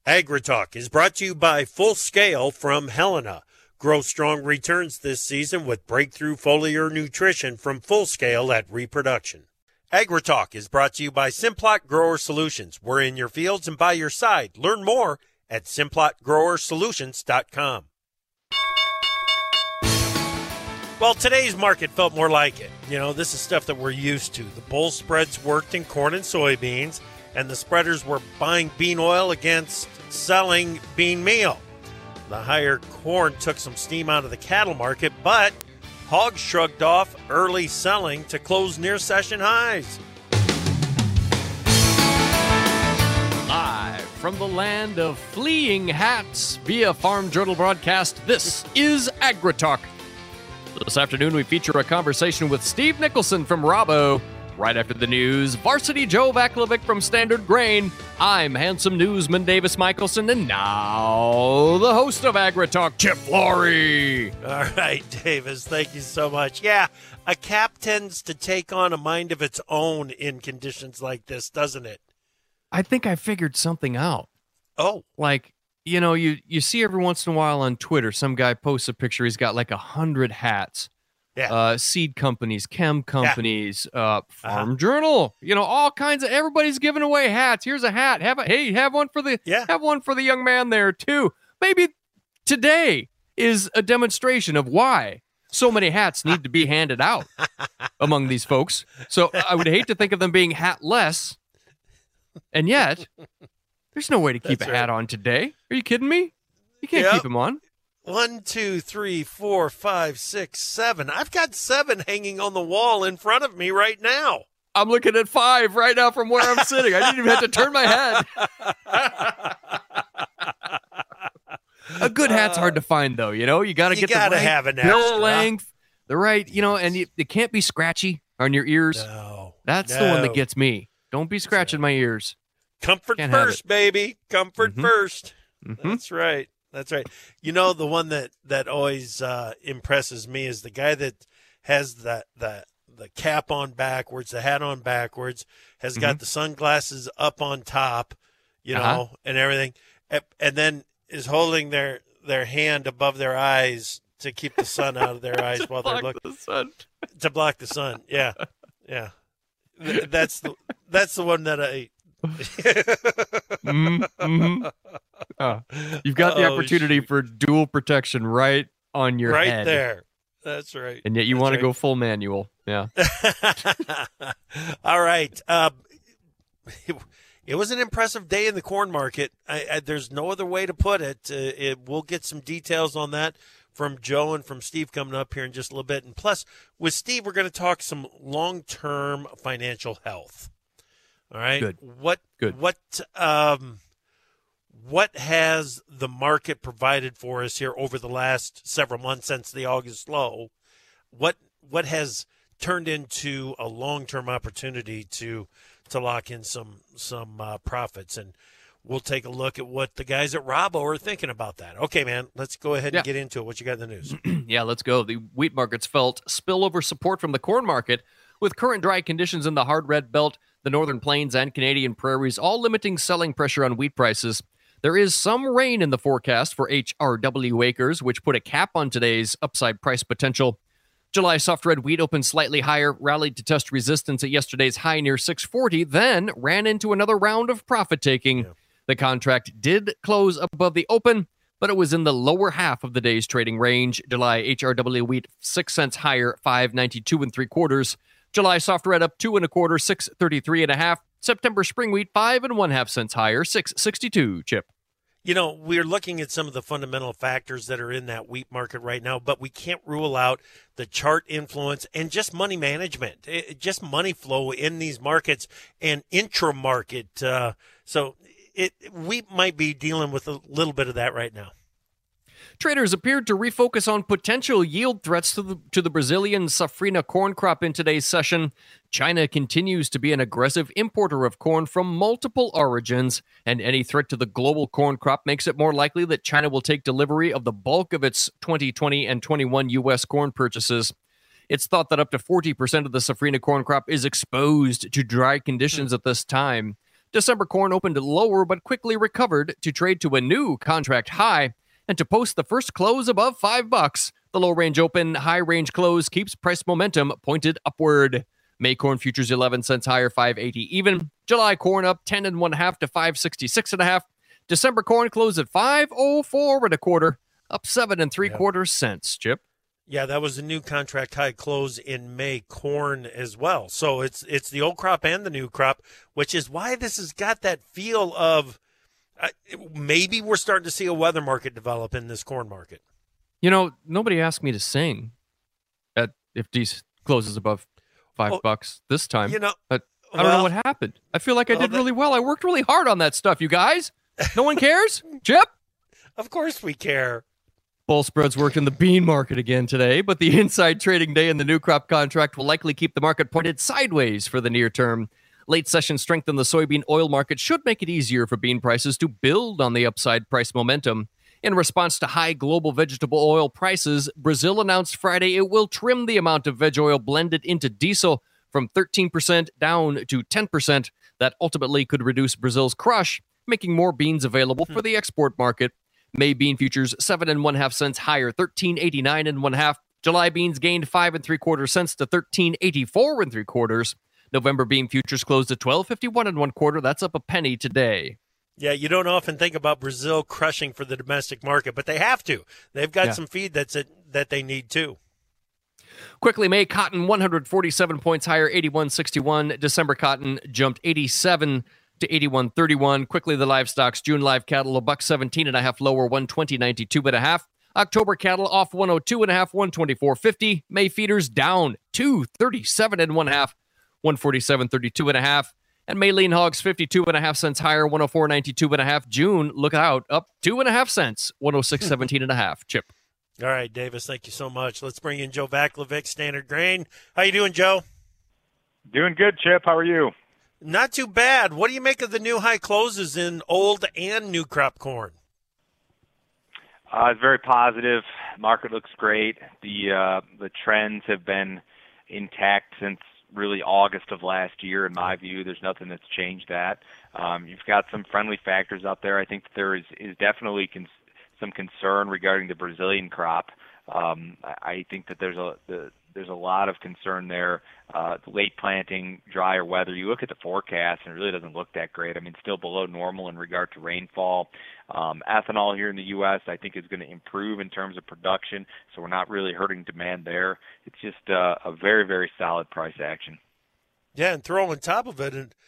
AgriTalk is brought to you by Full Scale from Helena. Grow strong returns this season with breakthrough foliar nutrition from Full Scale at Reproduction. AgriTalk is brought to you by Simplot Grower Solutions. We're in your fields and by your side. Learn more at simplotgrowersolutions.com. Well, today's market felt more like it. You know, this is stuff that we're used to. The bull spreads worked in corn and soybeans, and the spreaders were buying bean oil against selling bean meal. The higher corn took some steam out of the cattle market, but hogs shrugged off early selling to close near session highs. Live from the land of fleeing hats via Farm Journal broadcast, this is AgriTalk. This afternoon, we feature a conversation with Steve Nicholson from Rabo. Right after the news, Varsity Joe Vaclavic from Standard Grain. I'm handsome newsman Davis Michelson, and now the host of AgriTalk, Chip Flory. All right, Davis, thank you so much. Yeah, a cap tends to take on a mind of its own in conditions like this, doesn't it? I think I figured something out. Oh. Like, you know, you see every once in a while on Twitter, some guy posts a picture, he's got like 100 hats. Yeah. Seed companies, chem companies, Farm Journal, you know, all kinds of, everybody's giving away hats. Here's a hat. Have one for the young man there too. Maybe today is a demonstration of why so many hats need to be handed out among these folks. So I would hate to think of them being hatless, and yet there's no way to keep a hat on today. Are you kidding me? You can't keep them on. 1, 2, 3, 4, 5, 6, 7. I've got 7 hanging on the wall in front of me right now. I'm looking at 5 right now from where I'm sitting. I didn't even have to turn my head. A good hat's hard to find, though. You know, you got to get the right bill length, the right, you know, and it can't be scratchy on your ears. No, that's the one that gets me. Don't be scratching my ears. Comfort first, baby. Comfort first. Mm-hmm. That's right. That's right. You know, the one that always impresses me is the guy that has the cap on backwards, the hat on backwards, has got the sunglasses up on top, you know, and everything, and then is holding their hand above their eyes to keep the sun out of their eyes while they're looking. To block the sun. Yeah. Yeah. That's the one that I... You've got the opportunity for dual protection right on your head. Right there. That's right. And yet you want to go full manual. Yeah. All right. It was an impressive day in the corn market. There's no other way to put it. We'll get some details on that from Joe and from Steve coming up here in just a little bit. And plus, with Steve, we're going to talk some long-term financial health. All right. Good. What has the market provided for us here over the last several months since the August low? What has turned into a long-term opportunity to lock in some profits? And we'll take a look at what the guys at Rabo are thinking about that. Okay, man, let's go ahead and get into it. What you got in the news? Yeah, let's go. The wheat markets felt spillover support from the corn market, with current dry conditions in the hard red belt, the northern plains, and Canadian prairies all limiting selling pressure on wheat prices. There is some rain in the forecast for HRW acres, which put a cap on today's upside price potential. July soft red wheat opened slightly higher, rallied to test resistance at yesterday's high near 640, then ran into another round of profit-taking. Yeah. The contract did close above the open, but it was in the lower half of the day's trading range. July HRW wheat 6 cents higher, 5.92 3/4. July soft red up 2 1/4, 6.33 1/2. September spring wheat 5 1/2 cents higher, 6.62. Chip. You know, we're looking at some of the fundamental factors that are in that wheat market right now, but we can't rule out the chart influence and just money management, just money flow in these markets and intra-market. So we might be dealing with a little bit of that right now. Traders appeared to refocus on potential yield threats to the Brazilian safrinha corn crop in today's session. China continues to be an aggressive importer of corn from multiple origins, and any threat to the global corn crop makes it more likely that China will take delivery of the bulk of its 2020 and 21 U.S. corn purchases. It's thought that up to 40% of the safrinha corn crop is exposed to dry conditions at this time. December corn opened lower but quickly recovered to trade to a new contract high and to post the first close above $5. The low range open, high range close keeps price momentum pointed upward. May corn futures 11 cents higher, 5.80 even. July corn up 10 1/2 to 5.66 December corn closed at 5.04 1/4, up 7 3/4 cents. Chip. Yeah, that was a new contract high close in May corn as well. So it's the old crop and the new crop, which is why this has got that feel of maybe we're starting to see a weather market develop in this corn market. You know, nobody asked me to sing if these closes above $5 this time. You know, but I don't know what happened. I feel like I did really well. I worked really hard on that stuff, you guys. No one cares? Chip? Of course we care. Bull spreads worked in the bean market again today, but the inside trading day in the new crop contract will likely keep the market pointed sideways for the near term. Late session strength in the soybean oil market should make it easier for bean prices to build on the upside price momentum. In response to high global vegetable oil prices, Brazil announced Friday it will trim the amount of veg oil blended into diesel from 13% down to 10%. That ultimately could reduce Brazil's crush, making more beans available for the export market. May bean futures 7 1/2 cents higher, 13.89 1/2. July beans gained 5 3/4 cents to 13.84 3/4. November bean futures closed at 12.51 1/4. That's up a penny today. Yeah, you don't often think about Brazil crushing for the domestic market, but they have to. They've got some feed that they need too. Quickly, May cotton 147 points higher, 81.61. December cotton jumped 87 to 81.31. Quickly, the livestocks. June live cattle a $1.17.5 lower, 120.92 1/2. October cattle off 102 1/2, 124.50. May feeders down 237 1/2, 147.32 1/2. And May lean hogs 52 1/2 cents higher, 104.92 1/2. June, look out, up 2 1/2 cents, 106.17 1/2. Chip. All right, Davis, thank you so much. Let's bring in Joe Vaclavik, Standard Grain. How you doing, Joe? Doing good, Chip. How are you? Not too bad. What do you make of the new high closes in old and new crop corn? It's very positive. Market looks great. The trends have been intact since really August of last year, in my view. There's nothing that's changed that. You've got some friendly factors out there. I think that there is definitely some concern regarding the Brazilian crop. I think that there's a lot of concern there. Late planting, drier weather. You look at the forecast, and it really doesn't look that great. I mean, still below normal in regard to rainfall. Ethanol here in the U.S., I think, is going to improve in terms of production, so we're not really hurting demand there. It's just a very, very solid price action. Yeah, and throw on top of it, and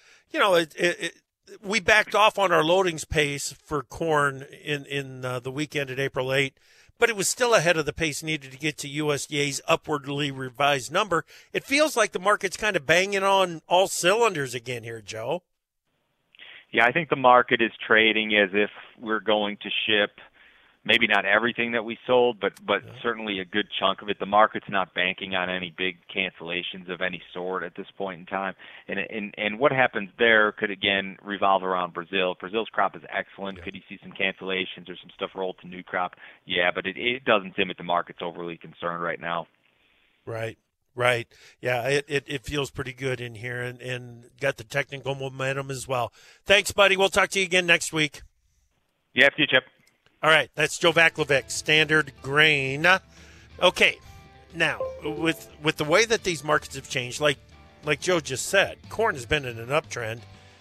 we backed off on our loadings pace for corn in the weekend at April 8. But it was still ahead of the pace needed to get to USDA's upwardly revised number. It feels like the market's kind of banging on all cylinders again here, Joe. Yeah, I think the market is trading as if we're going to ship maybe not everything that we sold, but certainly a good chunk of it. The market's not banking on any big cancellations of any sort at this point in time. And what happens there could, again, revolve around Brazil. Brazil's crop is excellent. Yeah. Could you see some cancellations or some stuff rolled to new crop? Yeah, but it doesn't seem that the market's overly concerned right now. Right. Yeah, it feels pretty good in here and got the technical momentum as well. Thanks, buddy. We'll talk to you again next week. Yeah, see you, Chip. All right, that's Joe Vaclavik, Standard Grain. Okay, now, with the way that these markets have changed, like Joe just said, corn has been in an uptrend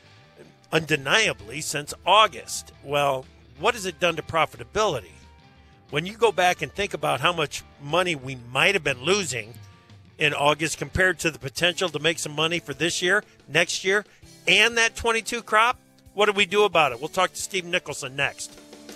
undeniably since August. Well, what has it done to profitability? When you go back and think about how much money we might have been losing in August compared to the potential to make some money for this year, next year, and that 22 crop, what do we do about it? We'll talk to Steve Nicholson next.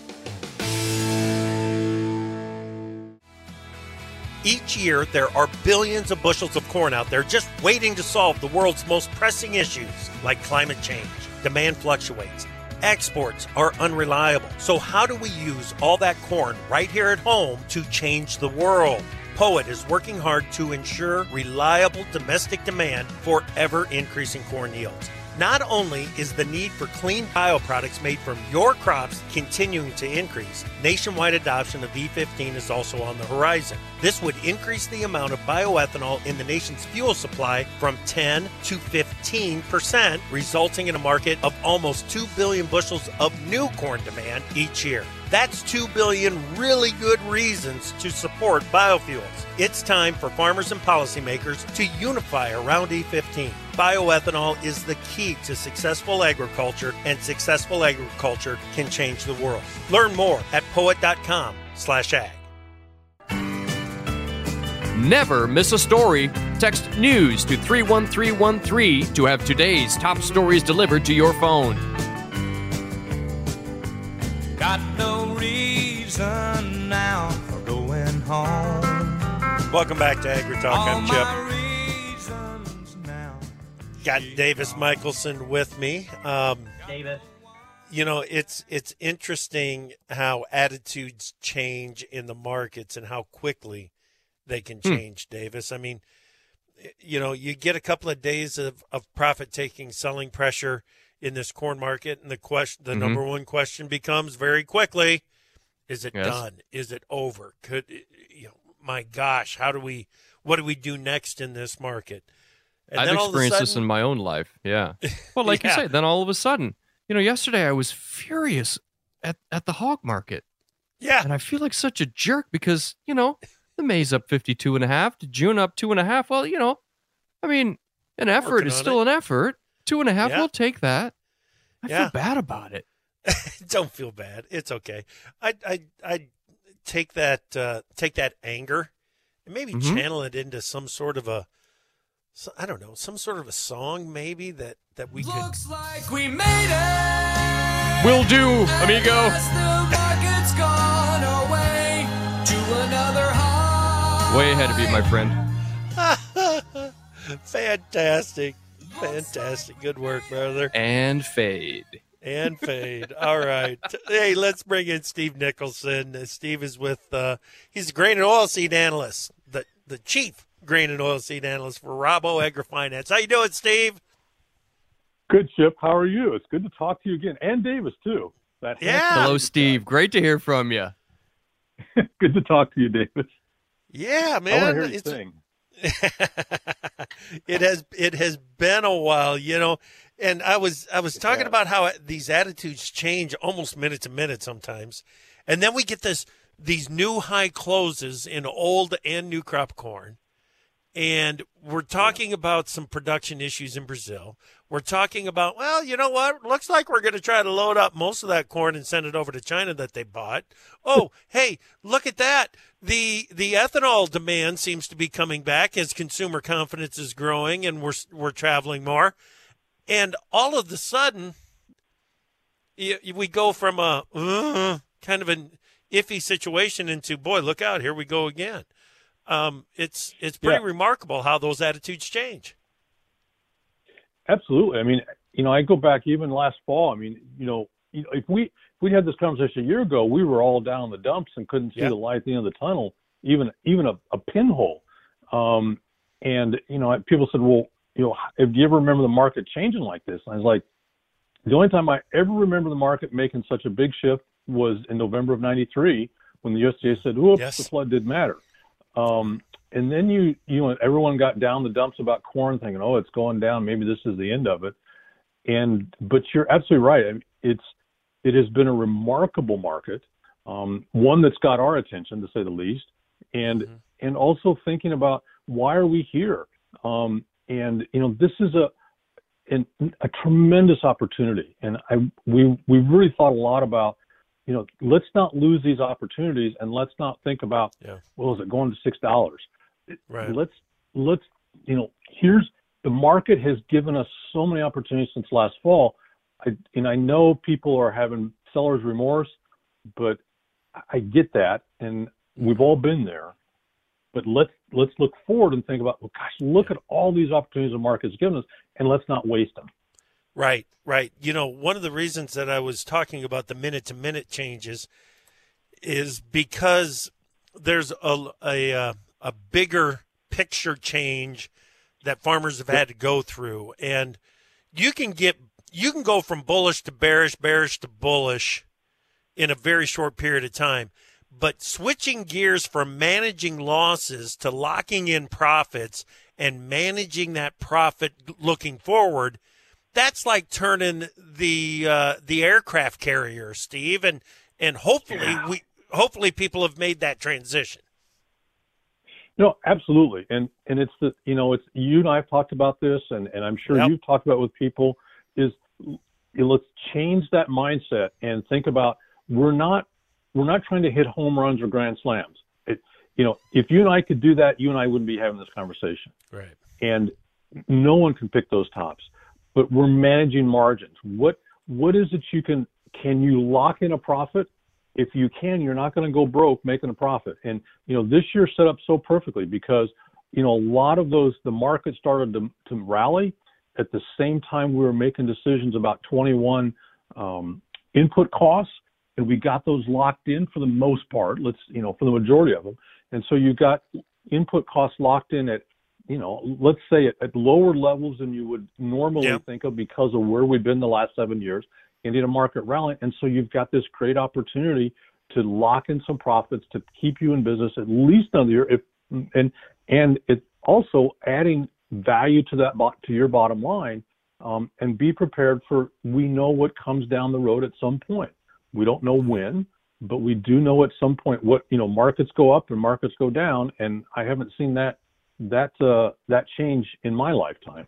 Each year, there are billions of bushels of corn out there just waiting to solve the world's most pressing issues, like climate change. Demand fluctuates. Exports are unreliable. So how do we use all that corn right here at home to change the world? POET is working hard to ensure reliable domestic demand for ever-increasing corn yields. Not only is the need for clean bioproducts made from your crops continuing to increase, nationwide adoption of E15 is also on the horizon. This would increase the amount of bioethanol in the nation's fuel supply from 10 to 15%, resulting in a market of almost 2 billion bushels of new corn demand each year. That's 2 billion really good reasons to support biofuels. It's time for farmers and policymakers to unify around E15. Bioethanol is the key to successful agriculture, and successful agriculture can change the world. Learn more at poet.com/ag. Never miss a story. Text NEWS to 31313 to have today's top stories delivered to your phone. Got no reason now for going home. Welcome back to Agri Talk. I'm Chip. Got Davis Michelson with me. Davis. You know, it's interesting how attitudes change in the markets and how quickly they can change, Davis. I mean, you know, you get a couple of days of profit-taking selling pressure in this corn market, and the number one question becomes very quickly, is it done? Is it over? My gosh, what do we do next in this market? And I've experienced this in my own life. Yeah. Well, like you say, then all of a sudden, yesterday I was furious at the hog market. Yeah. And I feel like such a jerk because, the May's up 52.5, the June up 2.5. Well, an effort is still an effort. 2.5, we'll take that. I feel bad about it. Don't feel bad. It's okay. I take that anger and maybe channel it into some sort of some sort of a song maybe that we could. Looks like we made it. Will do, amigo. The market's gone away to another high. Way ahead of you, my friend. Fantastic. Good work, brother. And fade. All right. Hey, let's bring in Steve Nicholson. Steve is with, he's a grain and oilseed analyst, the chief grain and oilseed analyst for Rabo AgriFinance. How you doing, Steve? Good, Chip. How are you? It's good to talk to you again. And Davis, too. Hello, Steve. Great to hear from you. Good to talk to you, Davis. Yeah, man. I want to hear you sing. It has been a while, and I was talking about how these attitudes change almost minute to minute sometimes, and then we get these new high closes in old and new crop corn, and we're talking about some production issues in Brazil. We're talking about, well, you know what? Looks like we're going to try to load up most of that corn and send it over to China that they bought. Oh, hey, look at that. The ethanol demand seems to be coming back as consumer confidence is growing and we're traveling more. And all of a sudden, we go from a kind of an iffy situation into, boy, look out, here we go again. It's pretty remarkable how those attitudes change. Absolutely. I go back even last fall. If we'd had this conversation a year ago, we were all down in the dumps and couldn't see the light at the end of the tunnel, even a pinhole. People said, well, do you ever remember the market changing like this? And I was like, the only time I ever remember the market making such a big shift was in November of '93 when the USDA said, "Oops, the flood didn't matter." And then everyone got down the dumps about corn, thinking, "Oh, it's going down. Maybe this is the end of it." But you're absolutely right. It has been a remarkable market, one that's got our attention, to say the least, and also thinking about why are we here? This is a tremendous opportunity, and we really thought a lot about, let's not lose these opportunities, and let's not think about, well, is it going to $6? Right. Let's here's the market has given us so many opportunities since last fall. I know people are having seller's remorse, but I get that, and we've all been there. But let's look forward and think about, well, gosh, look at all these opportunities the market's given us, and let's not waste them. Right. One of the reasons that I was talking about the minute-to-minute changes is because there's a bigger picture change that farmers have had to go through. And, you can go from bullish to bearish, bearish to bullish in a very short period of time. But switching gears from managing losses to locking in profits and managing that profit looking forward, that's like turning the aircraft carrier, Steve, and hopefully people have made that transition. No, absolutely, and it's it's you and I have talked about this, and I'm sure you've talked about it with people. Let's change that mindset and think about we're not trying to hit home runs or grand slams. If you and I could do that, you and I wouldn't be having this conversation. Right. And no one can pick those tops, but we're managing margins. What is it can you lock in a profit? If you can, you're not going to go broke making a profit. And, this year set up so perfectly because, a lot of the market started to rally at the same time we were making decisions about 21 input costs. And we got those locked in for the most part, for the majority of them. And so you got input costs locked in at, let's say at lower levels than you would normally think of because of where we've been the last 7 years and in a market rally. And so you've got this great opportunity to lock in some profits to keep you in business at least another year. And it's also adding value to your bottom line, and be prepared for, we know what comes down the road at some point. We don't know when, but we do know at some point markets go up and markets go down, and I haven't seen that change in my lifetime.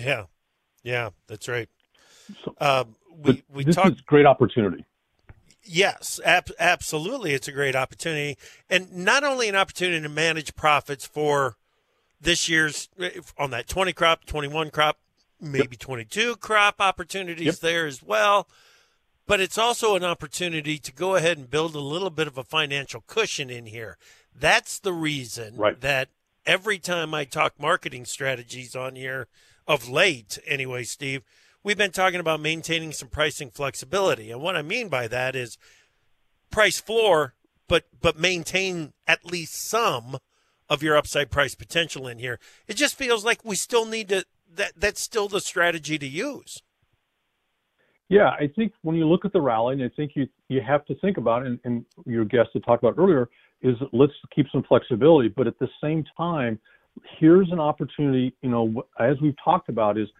Yeah, that's right. So, this is great opportunity. Yes, absolutely, it's a great opportunity, and not only an opportunity to manage profits for this year's on that 20 crop, 21 crop, maybe 22 crop opportunities there as well. But it's also an opportunity to go ahead and build a little bit of a financial cushion in here. That's the reason that every time I talk marketing strategies on here of late, anyway, Steve, we've been talking about maintaining some pricing flexibility. And what I mean by that is price floor, but maintain at least some of your upside price potential in here. It just feels like we still need to, that's still the strategy to use. Yeah, I think when you look at the rally, and I think you have to think about it, and your guest had talked about earlier, is let's keep some flexibility. But at the same time, here's an opportunity, as we've talked about, is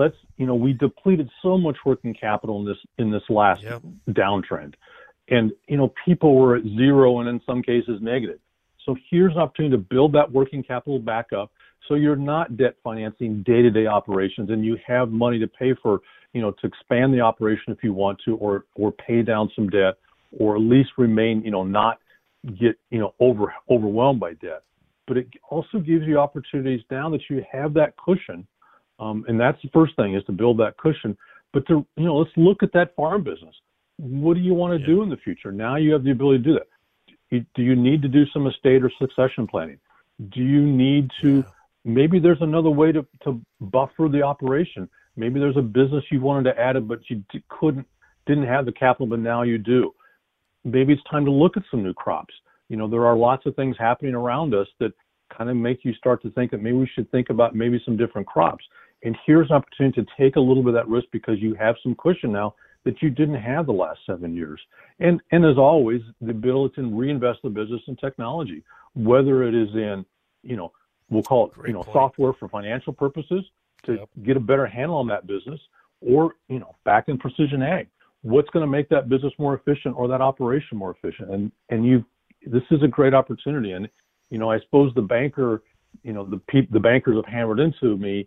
we depleted so much working capital in this last downtrend. And, people were at zero and in some cases negative. So here's an opportunity to build that working capital back up so you're not debt financing day-to-day operations and you have money to pay for, to expand the operation if you want to, or pay down some debt, or at least remain, not get, overwhelmed by debt. But it also gives you opportunities now that you have that cushion. And that's the first thing, is to build that cushion. But let's look at that farm business. What do you want to do in the future? Now you have the ability to do that. Do you need to do some estate or succession planning? Do you need to, maybe there's another way to buffer the operation. Maybe there's a business you wanted to add it, but you didn't have the capital, but now you do. Maybe it's time to look at some new crops. There are lots of things happening around us that kind of make you start to think that maybe we should think about maybe some different crops. And here's an opportunity to take a little bit of that risk because you have some cushion now that you didn't have the last 7 years. And as always, the ability to reinvest the business in technology, whether it is in, we'll call it, software for financial purposes to get a better handle on that business, or, back in precision ag, what's going to make that business more efficient or that operation more efficient. And this is a great opportunity. And, I suppose the banker, the bankers have hammered into me,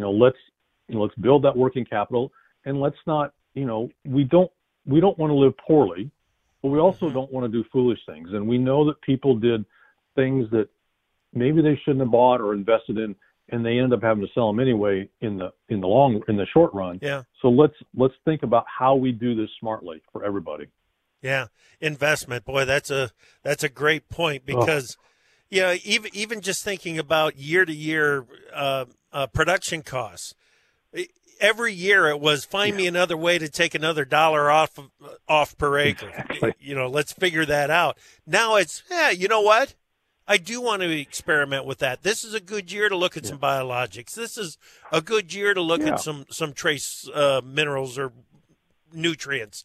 let's build that working capital, and let's not, we don't want to live poorly, but we also don't want to do foolish things. And we know that people did things that maybe they shouldn't have bought or invested in, and they ended up having to sell them anyway in the short run. Yeah. So let's think about how we do this smartly for everybody. Yeah, investment, boy, that's a great point, because even just thinking about year to year production costs. Every year it was find me another way to take another dollar off per acre. Exactly. Let's figure that out. Now it's, you know what? I do want to experiment with that. This is a good year to look at some biologics. This is a good year to look at some trace minerals or nutrients.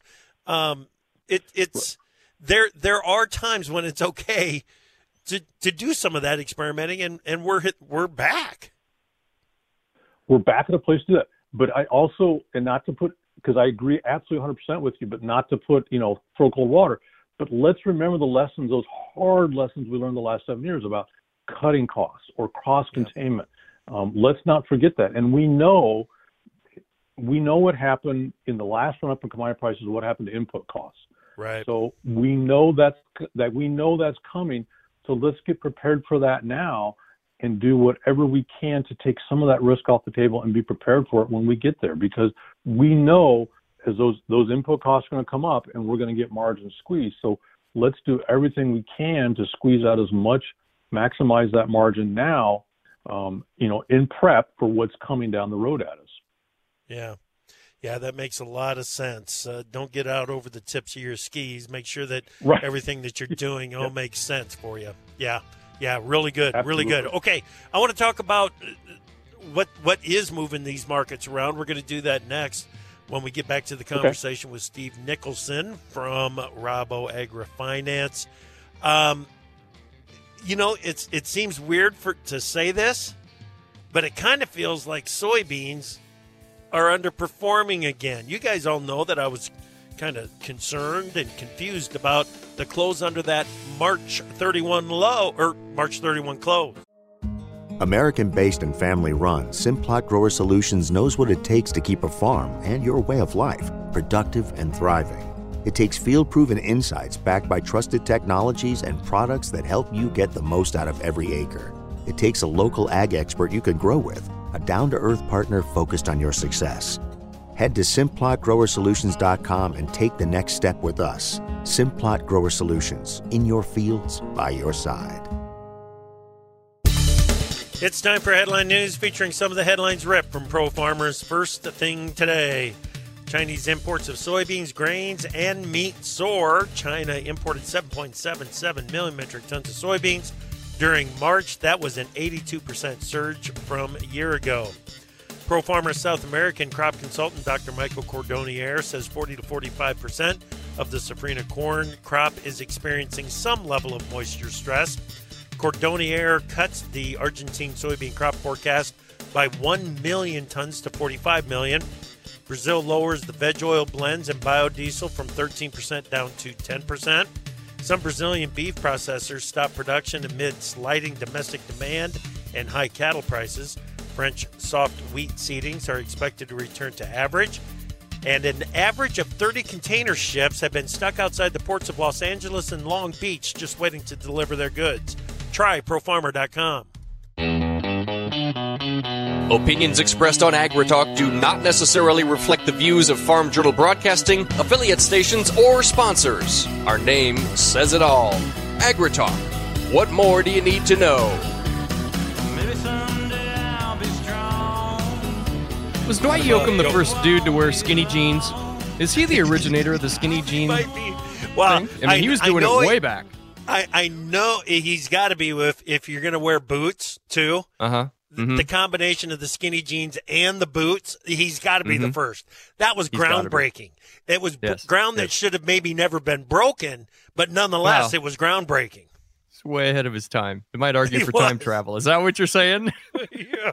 There are times when it's okay to do some of that experimenting, and we're back. We're back at a place to do that. But I also, and not to put, because I agree absolutely 100% with you, but not to put, throw cold water. But let's remember the lessons, those hard lessons we learned the last 7 years about cutting costs or cost containment. Let's not forget that. And we know what happened in the last run up in commodity prices, what happened to input costs. Right. So we know that's coming. So let's get prepared for that now and do whatever we can to take some of that risk off the table and be prepared for it when we get there, because we know as those input costs are going to come up and we're going to get margin squeeze. So let's do everything we can to squeeze out as much, maximize that margin now, in prep for what's coming down the road at us. Yeah. Yeah, that makes a lot of sense. Don't get out over the tips of your skis. Make sure that everything that you're doing all makes sense for you. Yeah. Yeah, really good. Absolutely. Really good. Okay, I want to talk about what is moving these markets around. We're going to do that next when we get back to the conversation with Steve Nicholson from Rabo AgriFinance. It seems weird to say this, but it kind of feels like soybeans are underperforming again. You guys all know that I was kind of concerned and confused about the close under that March 31 low or March 31 close. American-based and family-run, Simplot Grower Solutions knows what it takes to keep a farm and your way of life productive and thriving. It takes field-proven insights backed by trusted technologies and products that help you get the most out of every acre. It takes a local ag expert you can grow with, a down-to-earth partner focused on your success. Head to SimplotGrowerSolutions.com and take the next step with us. Simplot Grower Solutions, in your fields, by your side. It's time for Headline News, featuring some of the headlines ripped from Pro Farmer's First Thing Today. Chinese imports of soybeans, grains, and meat soar. China imported 7.77 million metric tons of soybeans during March. That was an 82% surge from a year ago. Pro Farmer South American crop consultant Dr. Michael Cordonnier says 40 to 45% of the safrinha corn crop is experiencing some level of moisture stress. Cordonnier cuts the Argentine soybean crop forecast by 1 million tons to 45 million. Brazil lowers the veg oil blends and biodiesel from 13% down to 10%. Some Brazilian beef processors stop production amid sliding domestic demand and high cattle prices. French soft wheat seedings are expected to return to average. And an average of 30 container ships have been stuck outside the ports of Los Angeles and Long Beach just waiting to deliver their goods. Try ProFarmer.com. Opinions expressed on AgriTalk do not necessarily reflect the views of Farm Journal Broadcasting, affiliate stations, or sponsors. Our name says it all. AgriTalk. What more do you need to know? Was Dwight Yoakam the first dude to wear skinny jeans? Is he the originator of the skinny jean thing? Well, I mean, he was doing it way back. I know he's got to be if you're going to wear boots, too. Uh-huh. Mm-hmm. The combination of the skinny jeans and the boots, he's got to be the first. That was groundbreaking. It was ground that should have maybe never been broken, but nonetheless, it was groundbreaking. It's way ahead of his time. It might argue for time travel. Is that what you're saying? Yeah.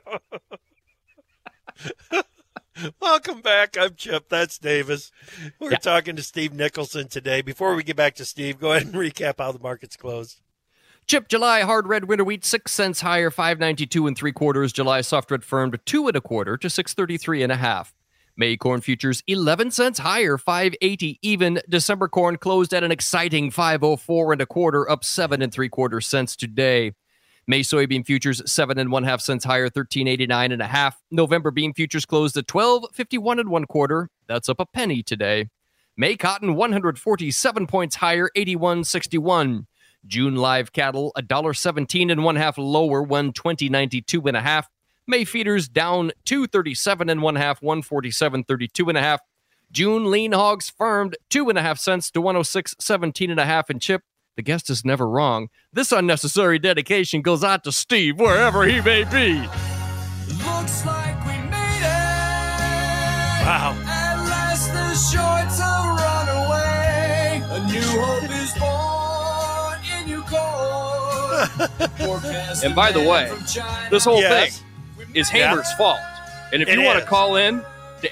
Welcome back. I'm Chip. That's Davis. We're talking to Steve Nicholson today. Before we get back to Steve, go ahead and recap how the market's closed. Chip, July hard red winter wheat 6 cents higher, 5.92 3/4. July soft red firm to 2 1/4 to 6.33 1/2. May corn futures 11 cents higher, 5.80 even. December corn closed at an exciting 5.04 1/4, up 7 3/4 cents today. May soybean futures 7 1/2 cents higher, 13.89 1/2. November bean futures closed at 12.51 1/4. That's up a penny today. May cotton 147 points higher, 81.61. June live cattle $1.17 1/2 lower, 120.92 1/2. May feeders down 237 1/2, 147.32 1/2. June lean hogs firmed 2.5 cents to 106.17 1/2. And Chip, The guest is never wrong. This unnecessary dedication goes out to Steve, wherever he may be. Looks like we made it. Wow. At last the shorts have run away. A new hope is born in you cold. And by the way, this whole thing is Hamer's fault. And if you want to call in to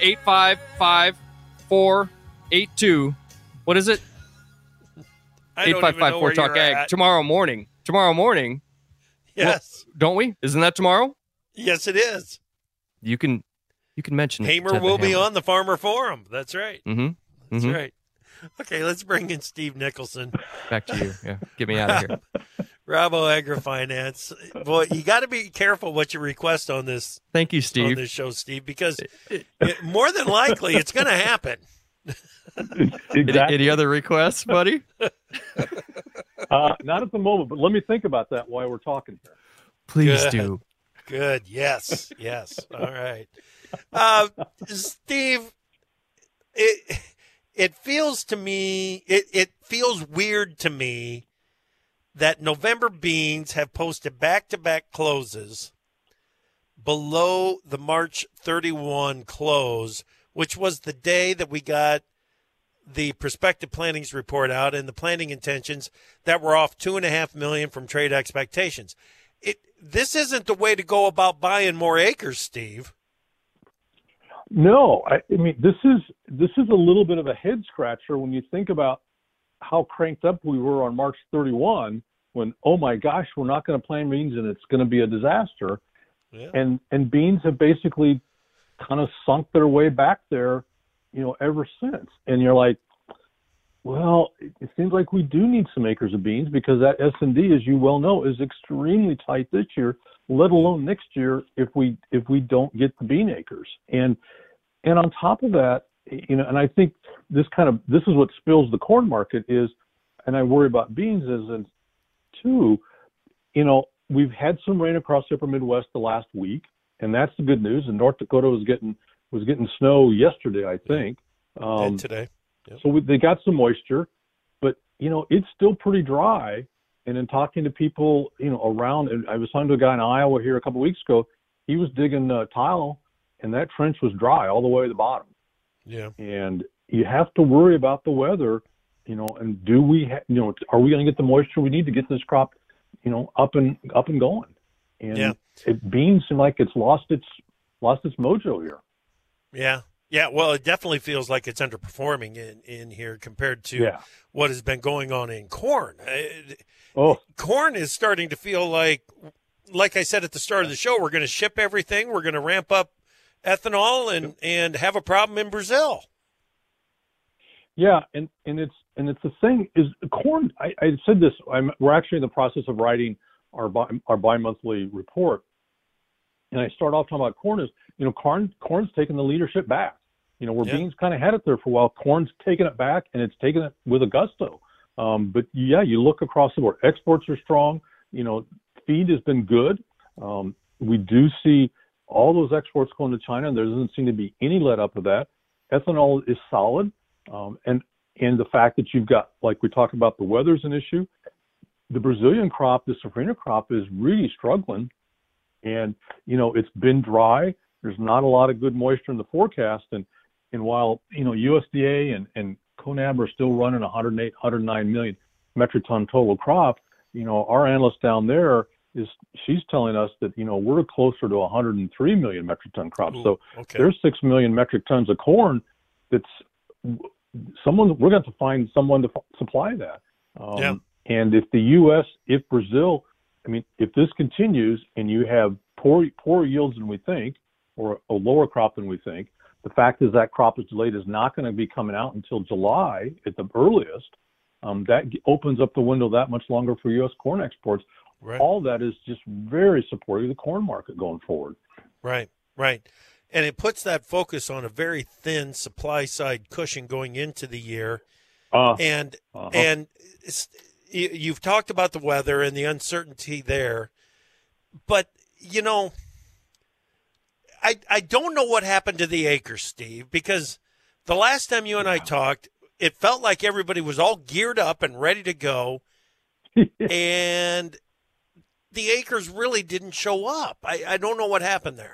855-482, what is it? 855-4TALK-AG. Tomorrow morning. Yes. Well, don't we? Isn't that tomorrow? Yes, it is. You can mention Hamer will be on the Farmer Forum. That's right. Mm-hmm. That's right. Okay, let's bring in Steve Nicholson. Back to you. Yeah, get me out of here. Rabo AgriFinance. Boy, you got to be careful what you request on this. Thank you, Steve. On this show, Steve, because more than likely it's going to happen. Exactly. Any other requests, buddy? Not at the moment, but let me think about that while we're talking here. Please do. Good. Yes. All right. Steve, it feels to me, it feels weird to me that November beans have posted back-to-back closes below the March 31 close, which was the day that we got the prospective plantings report out and the planting intentions that were off 2.5 million from trade expectations. This isn't the way to go about buying more acres, Steve. No, I mean this is a little bit of a head scratcher when you think about how cranked up we were on March 31 when, oh my gosh, we're not going to plant beans and it's going to be a disaster. Yeah. And beans have basically kind of sunk their way back there, ever since. And you're like, well, it seems like we do need some acres of beans because that S&D, as you well know, is extremely tight this year, let alone next year if we don't get the bean acres. And on top of that, and I think this is what spills the corn market is, and I worry about beans is too, we've had some rain across the upper Midwest the last week, and that's the good news. And North Dakota was getting snow yesterday, I think. And today. Yep. So they got some moisture, but it's still pretty dry. And in talking to people, around, and I was talking to a guy in Iowa here a couple of weeks ago. He was digging tile, and that trench was dry all the way to the bottom. Yeah. And you have to worry about the weather, and do we, are we going to get the moisture we need to get this crop, up and going? And beans seem like it's lost its mojo here. Yeah. Yeah, well, it definitely feels like it's underperforming in here compared to what has been going on in corn. Corn is starting to feel like I said at the start of the show, we're going to ship everything. We're going to ramp up ethanol and have a problem in Brazil. Yeah, and it's the thing is corn. I said this. We're actually in the process of writing our bi-monthly report, and I start off talking about corn is corn's taking the leadership back. Where beans kind of had it there for a while, corn's taking it back, and it's taking it with a gusto. But you look across the board. Exports are strong. Feed has been good. We do see all those exports going to China, and there doesn't seem to be any let up of that. Ethanol is solid, and the fact that you've got, like we talked about, the weather's an issue. The Brazilian crop, the safrinha crop, is really struggling, and it's been dry. There's not a lot of good moisture in the forecast, and while USDA and CONAB are still running 108, 109 million metric ton total crop, our analyst down there she's telling us that we're closer to 103 million metric ton crop. Ooh, so okay. There's 6 million metric tons of corn. We're going to have to find someone to supply that. And if Brazil, if this continues and you have poor yields than we think, or a lower crop than we think, the fact is that crop is delayed is not going to be coming out until July at the earliest. That opens up the window that much longer for U.S. corn exports. Right. All that is just very supportive of the corn market going forward. Right. And it puts that focus on a very thin supply side cushion going into the year. And you've talked about the weather and the uncertainty there, but I don't know what happened to the acres, Steve, because the last time you and I talked, it felt like everybody was all geared up and ready to go. and the acres really didn't show up. I don't know what happened there.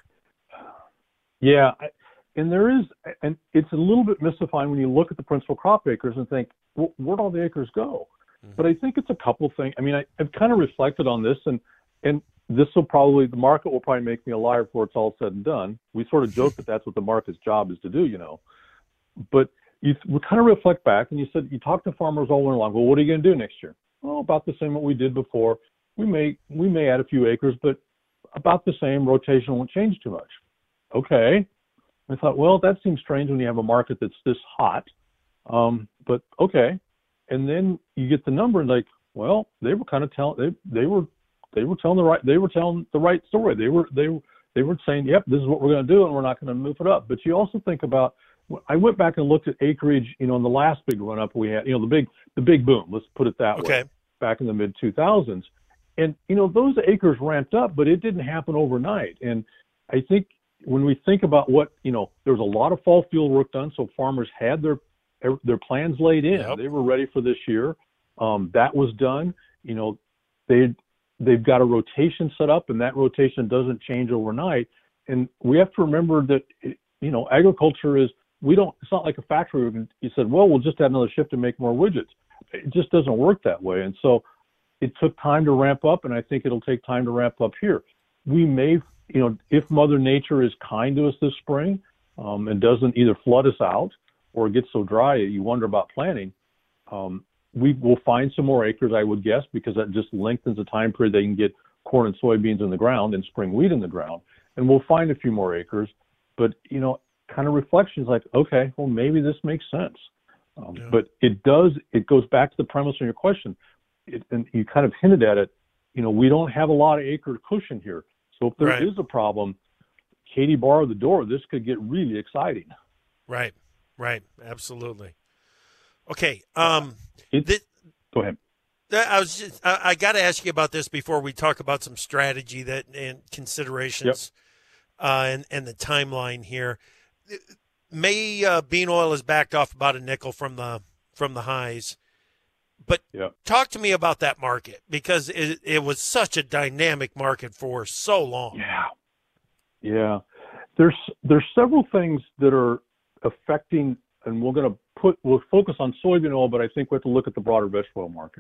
Yeah, and it's a little bit mystifying when you look at the principal crop acres and think, well, where'd all the acres go? But I think it's a couple things. I mean, I've kind of reflected on this, and this will probably, the market will probably make me a liar before it's all said and done. We sort of joke that that's what the market's job is to do, But we kind of reflect back, and you talk to farmers all winter long. Well, what are you going to do next year? Well, about the same what we did before. We may add a few acres, but about the same. Rotation won't change too much. Okay. I thought, well, that seems strange when you have a market that's this hot. But okay. And then you get the number, and like, well, they were kind of telling they were telling the right story. They were saying, yep, this is what we're going to do, and we're not going to move it up. But you also think about, I went back and looked at acreage, in the last big run up we had, the big boom. Let's put it that way. Back in the mid 2000s, and those acres ramped up, but it didn't happen overnight. And I think when we think about what there was a lot of fall field work done, so farmers had their plans laid in. Yep. They were ready for this year. That was done. They've got a rotation set up, and that rotation doesn't change overnight. And we have to remember that agriculture is it's not like a factory where you said, well, we'll just add another shift and make more widgets. It just doesn't work that way. And so it took time to ramp up, and I think it'll take time to ramp up here. We may, if Mother Nature is kind to us this spring and doesn't either flood us out or get so dry you wonder about planting, we will find some more acres, I would guess, because that just lengthens the time period they can get corn and soybeans in the ground and spring wheat in the ground. And we'll find a few more acres. But, kind of reflections like, okay, well, maybe this makes sense. But it goes back to the premise of your question. And you kind of hinted at it, we don't have a lot of acre cushion here. So if there is a problem, Katie barred the door, this could get really exciting. Right. Absolutely. Okay. Go ahead. I got to ask you about this before we talk about some strategy and considerations and the timeline here. May bean oil is backed off about a nickel from the highs, but talk to me about that market, because it was such a dynamic market for so long. Yeah. There's several things that are affecting, and we'll focus on soybean oil, but I think we have to look at the broader vegetable oil market.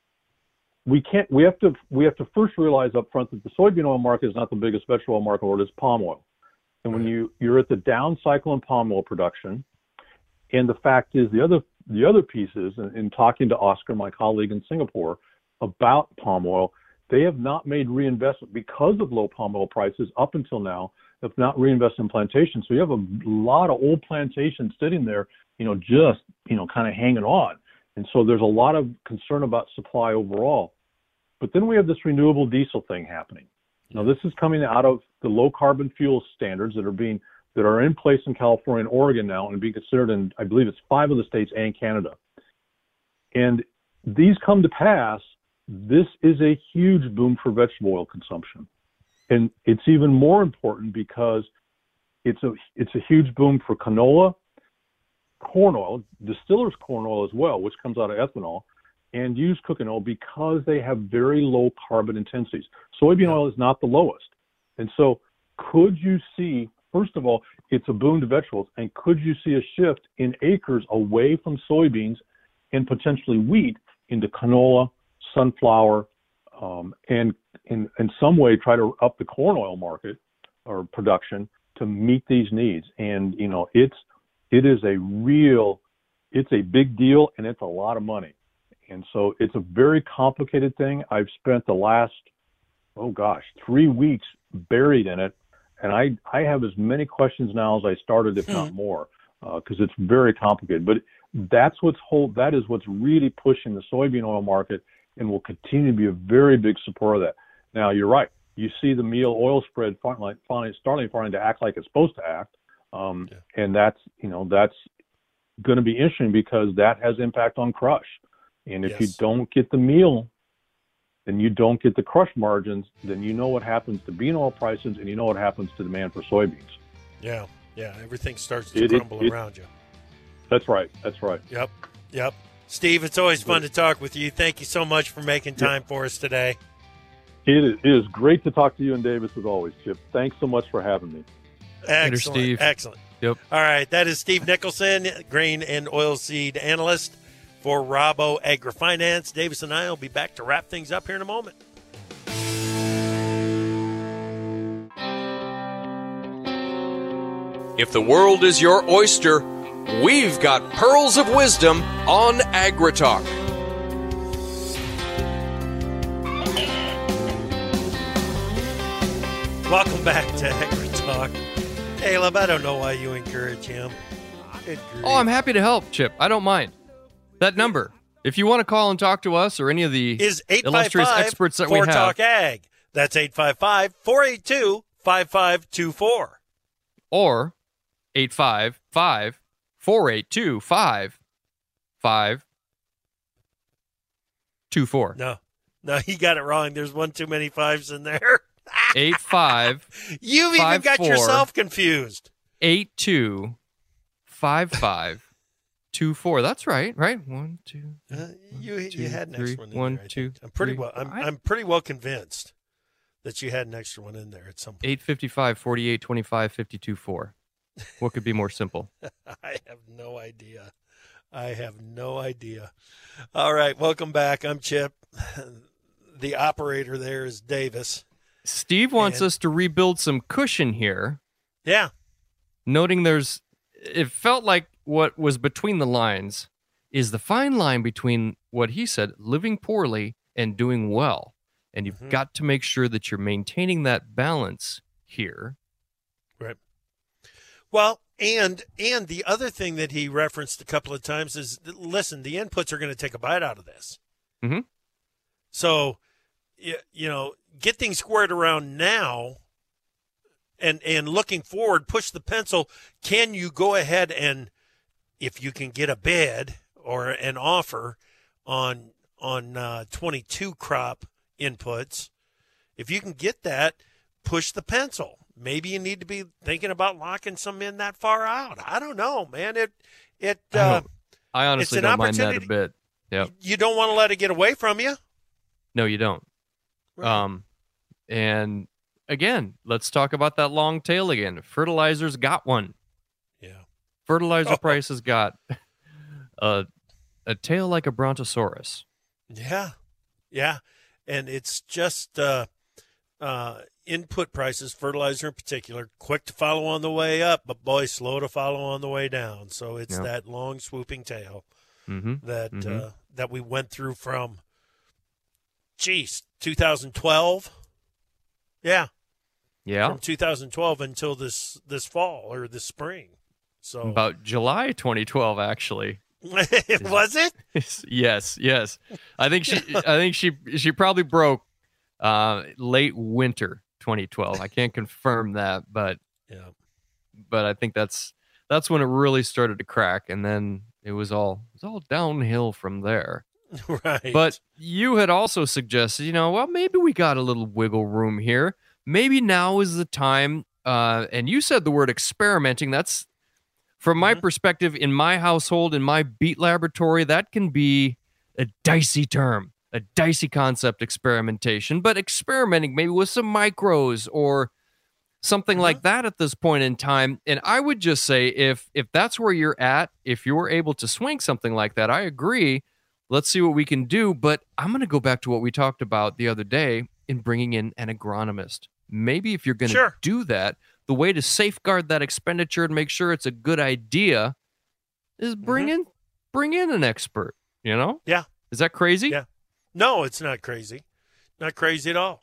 We have to first realize up front that the soybean oil market is not the biggest vegetable oil market, or it is palm oil. And when you're at the down cycle in palm oil production, and the fact is the other pieces, in talking to Oscar, my colleague in Singapore, about palm oil, they have not made reinvestment because of low palm oil prices up until now, have not reinvested in plantations. So you have a lot of old plantations sitting there, just, kind of hanging on. And so there's a lot of concern about supply overall. But then we have this renewable diesel thing happening. Now, this is coming out of the low carbon fuel standards that are in place in California and Oregon now, and being considered in, I believe it's 5 of the states and Canada. And these come to pass. This is a huge boom for vegetable oil consumption. And it's even more important because it's a huge boom for canola, corn oil, distillers corn oil as well, which comes out of ethanol, and used cooking oil, because they have very low carbon intensities. Soybean oil is not the lowest. And so could you see, first of all, it's a boom to vegetables, and could you see a shift in acres away from soybeans and potentially wheat into canola, sunflower, and in some way try to up the corn oil market or production to meet these needs? And, it is it's a big deal, and it's a lot of money. And so it's a very complicated thing. I've spent the last, 3 weeks buried in it. And I have as many questions now as I started, if not more, because it's very complicated. But that is what's really pushing the soybean oil market, and will continue to be a very big support of that. Now, you're right. You see the meal oil spread finally starting to act like it's supposed to act. And that's going to be interesting, because that has impact on crush. And if you don't get the meal, then you don't get the crush margins, then you know what happens to bean oil prices, and you know what happens to demand for soybeans. Yeah. Everything starts to crumble around you. That's right. Yep. Steve, it's always fun to talk with you. Thank you so much for making time for us today. It is great to talk to you and Davis as always, Chip. Thanks so much for having me. Excellent. Steve. Excellent. Yep. All right. That is Steve Nicholson, grain and oilseed analyst for Rabo AgriFinance. Davis and I will be back to wrap things up here in a moment. If the world is your oyster, we've got pearls of wisdom on AgriTalk. Welcome back to AgriTalk. Caleb, I don't know why you encourage him. Oh, I'm happy to help, Chip. I don't mind. That number, if you want to call and talk to us or any of the is illustrious experts that we have. Talk Ag. That's 855-482-5524. Or 855-482-5524. No, he got it wrong. There's one too many fives in there. 85. You've even got yourself confused. 825524. That's right. 1, 2. You had an extra one in one, there. two, I'm pretty three. well. I'm pretty well convinced that you had an extra one in there at some point. 855 48 25 52 4. What could be more simple? I have no idea. All right, welcome back. I'm Chip. The operator there is Davis. Steve wants us to rebuild some cushion here. Yeah. Noting it felt like what was between the lines is the fine line between what he said, living poorly and doing well. And you've got to make sure that you're maintaining that balance here. Right. Well, and the other thing that he referenced a couple of times is, listen, the inputs are going to take a bite out of this. Mm-hmm. So, get things squared around now and looking forward, push the pencil. Can you go ahead and, if you can get a bid or an offer on 22 crop inputs, if you can get that, push the pencil. Maybe you need to be thinking about locking some in that far out. I don't know, man. I honestly don't mind that a bit. Yep. You don't want to let it get away from you. No, you don't. Right. And again, let's talk about that long tail again. Fertilizer's got one. Yeah. Fertilizer prices got a tail like a brontosaurus. Yeah. Yeah. And it's just input prices, fertilizer in particular, quick to follow on the way up, but boy, slow to follow on the way down. So it's that long swooping tail that we went through from, 2012. Yeah. From 2012 until this fall or this spring. So about July 2012, actually. Was it? Yes. I think she probably broke late winter 2012. I can't confirm that, but I think that's when it really started to crack, and then it was all downhill from there. Right. But you had also suggested, maybe we got a little wiggle room here. Maybe now is the time, and you said the word experimenting. That's, from my perspective, in my household, in my beet laboratory, that can be a dicey term, a dicey concept, experimentation, but experimenting maybe with some micros or something like that at this point in time. And I would just say, if that's where you're at, if you're able to swing something like that, I agree. Let's see what we can do. But I'm going to go back to what we talked about the other day in bringing in an agronomist. Maybe if you're going to do that, the way to safeguard that expenditure and make sure it's a good idea is bring in an expert, Yeah. Is that crazy? Yeah. No, it's not crazy. Not crazy at all.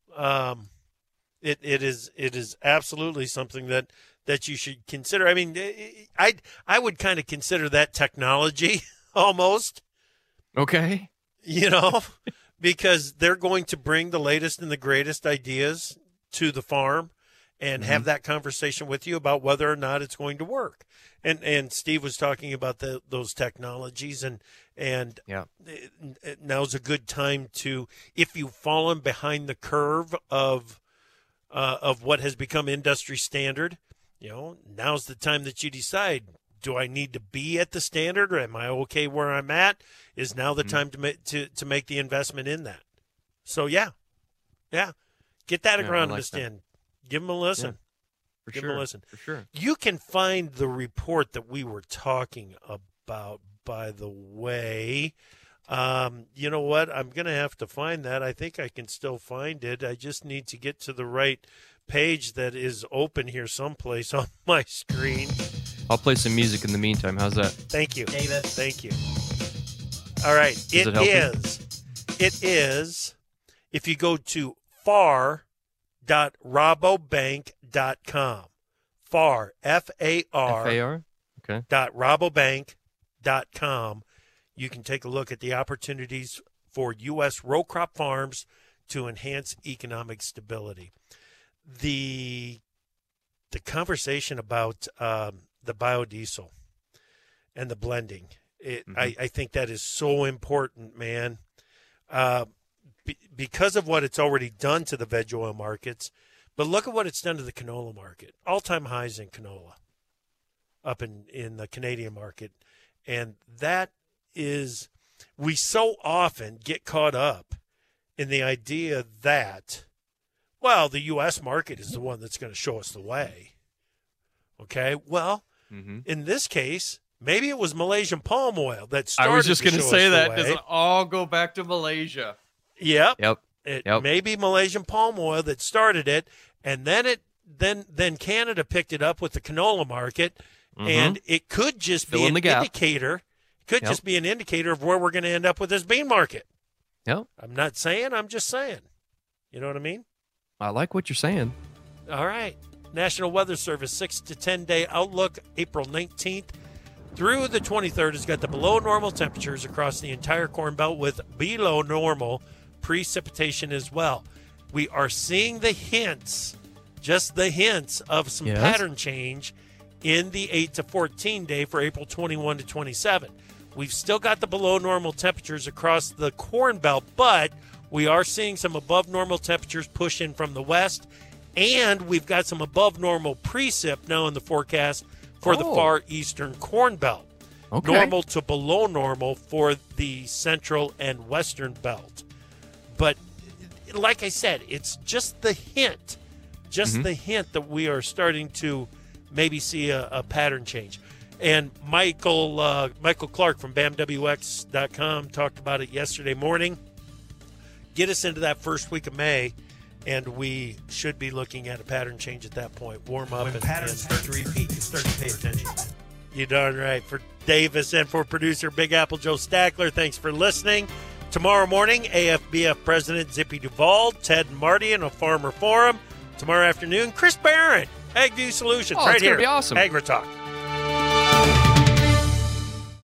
It is absolutely something that you should consider. I mean, I would kind of consider that technology almost. Okay. Because they're going to bring the latest and the greatest ideas to the farm and have that conversation with you about whether or not it's going to work. And Steve was talking about those technologies, and now's a good time to, if you've fallen behind the curve of what has become industry standard, now's the time that you decide, do I need to be at the standard, or am I okay where I'm at? Is now the time to make the investment in that? So yeah, get that agronomist in. Give them a listen. For Give sure. them a listen. For sure. You can find the report that we were talking about, by the way. You know what? I'm going to have to find that. I think I can still find it. I just need to get to the right page that is open here someplace on my screen. I'll play some music in the meantime. How's that? Thank you, David. Thank you. All right. It is. If you go to far.rabobank.com, FAR, F-A-R, okay. .rabobank.com, you can take a look at the opportunities for U.S. row crop farms to enhance economic stability. The conversation about the biodiesel and the blending, I think that is so important, man, because of what it's already done to the veg oil markets. But look at what it's done to the canola market. All-time highs in canola up in the Canadian market. And that is, we so often get caught up in the idea that, well, the U.S. market is the one that's going to show us the way. Okay? Well, in this case, maybe it was Malaysian palm oil that started. I was just going to say that. Does it all go back to Malaysia? Yep. Yep. Maybe Malaysian palm oil that started it, and then Canada picked it up with the canola market, and it could just be an indicator. Could just be an indicator of where we're going to end up with this bean market. Yep. I'm not saying. I'm just saying. You know what I mean? I like what you're saying. All right. National Weather Service 6 to 10 day outlook, April 19th through the 23rd has got the below normal temperatures across the entire Corn Belt with below normal precipitation as well. We are seeing the hints, just the hints of some pattern change in the 8 to 14 day for April 21 to 27. We've still got the below normal temperatures across the Corn Belt, but we are seeing some above normal temperatures push in from the west, and we've got some above normal precip now in the forecast for the far eastern Corn Belt. Okay. Normal to below normal for the central and western belt. But like I said, it's just the hint, the hint that we are starting to maybe see a pattern change. And Michael Clark from BAMWX.com talked about it yesterday morning. Get us into that first week of May, and we should be looking at a pattern change at that point. Warm up. When patterns start to repeat, you start to pay attention. You darn right. For Davis and for producer Big Apple Joe Stackler, thanks for listening. Tomorrow morning, AFBF President Zippy Duvall, Ted and Marty in a Farmer Forum. Tomorrow afternoon, Chris Barrett, AgView Solutions, right here. Be awesome. AgriTalk.